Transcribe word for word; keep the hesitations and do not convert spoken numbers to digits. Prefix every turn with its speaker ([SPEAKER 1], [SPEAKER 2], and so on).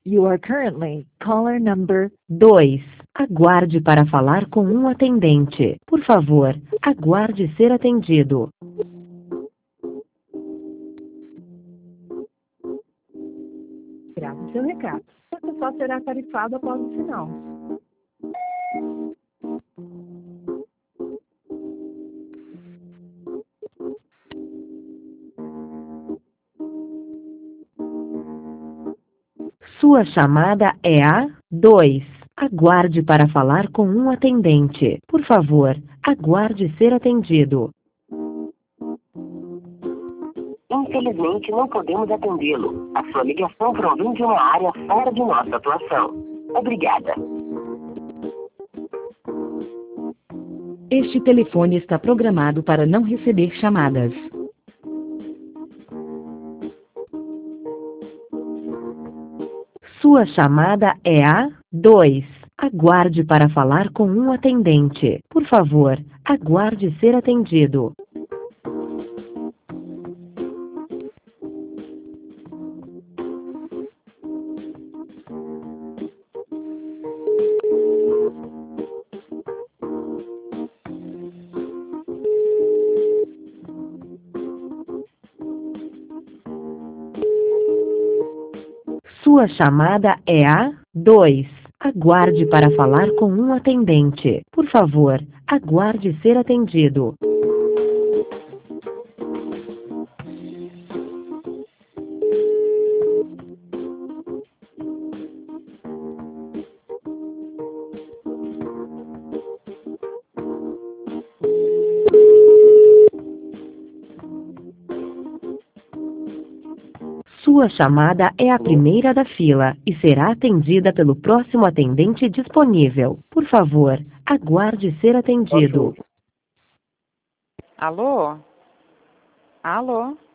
[SPEAKER 1] You are currently caller number
[SPEAKER 2] dois. Aguarde para falar com um atendente. Por favor, aguarde ser atendido.
[SPEAKER 1] Grave seu recado. Essa só será tarifado após o sinal.
[SPEAKER 2] Sua chamada é a dois. Aguarde para falar com um atendente. Por favor, aguarde ser atendido.
[SPEAKER 3] Infelizmente, não podemos atendê-lo. A sua ligação provém de uma área fora de nossa atuação. Obrigada.
[SPEAKER 2] Este telefone está programado para não receber chamadas. Sua chamada é a dois. Aguarde para falar com um atendente. Por favor, aguarde ser atendido. Sua chamada é a dois. Aguarde para falar com um atendente. Por favor, aguarde ser atendido. Sua chamada é a primeira da fila e será atendida pelo próximo atendente disponível. Por favor, aguarde ser atendido.
[SPEAKER 4] Alô? Alô?